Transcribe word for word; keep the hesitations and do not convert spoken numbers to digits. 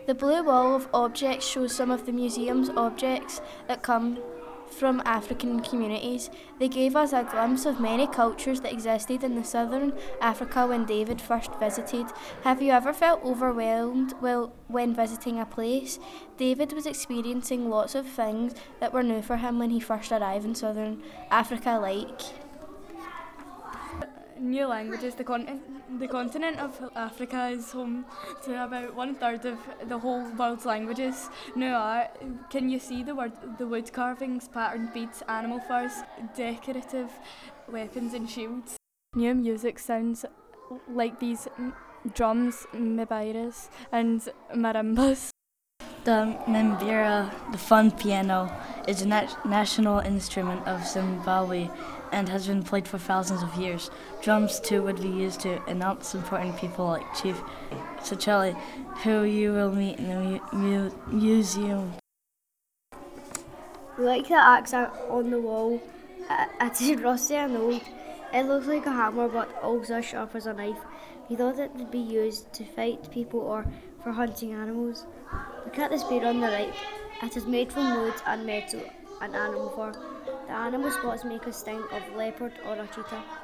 The blue wall of objects shows some of the museum's objects that come from African communities. They gave us a glimpse of many cultures that existed in the southern Africa when David first visited. Have you ever felt overwhelmed well, when visiting a place? David was experiencing lots of things that were new for him when he first arrived in southern Africa, like new languages. The, con- the continent of Africa is home to about one third of the whole world's languages. New art. Can you see the word, the wood carvings, patterned beads, animal furs, decorative weapons and shields? New music sounds like these drums, mbairas and marimbas. The mbira, the fun piano, is a nat- national instrument of Zimbabwe and has been played for thousands of years. Drums too would be used to announce important people like Chief Sechele, who you will meet in the mu- mu- museum. We like the accent on the wall. It is rusty and old. It looks like a hammer but also sharp as a knife. We thought it would be used to fight people or for hunting animals. Look at the spear on the right. It is made from wood and metal and animal fur. The animal spots make us think of leopard or a cheetah.